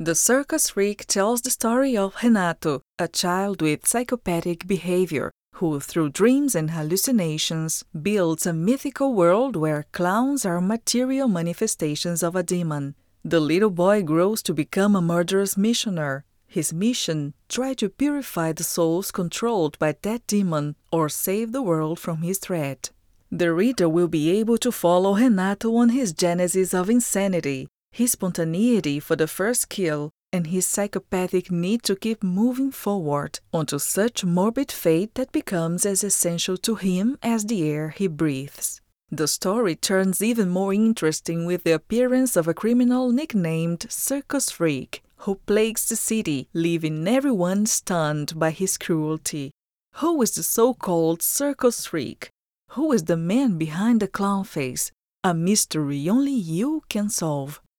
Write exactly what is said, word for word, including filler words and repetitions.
The Circus Freak tells the story of Renato, a child with psychopathic behavior, who, through dreams and hallucinations, builds a mythical world where clowns are material manifestations of a demon. The little boy grows to become a murderous missioner. His mission: try to purify the souls controlled by that demon or save the world from his threat. The reader will be able to follow Renato on his genesis of insanity, his spontaneity for the first kill, and his psychopathic need to keep moving forward onto such morbid fate that becomes as essential to him as the air he breathes. The story turns even more interesting with the appearance of a criminal nicknamed Circus Freak, who plagues the city, leaving everyone stunned by his cruelty. Who is the so-called Circus Freak? Who is the man behind the clown face? A mystery only you can solve.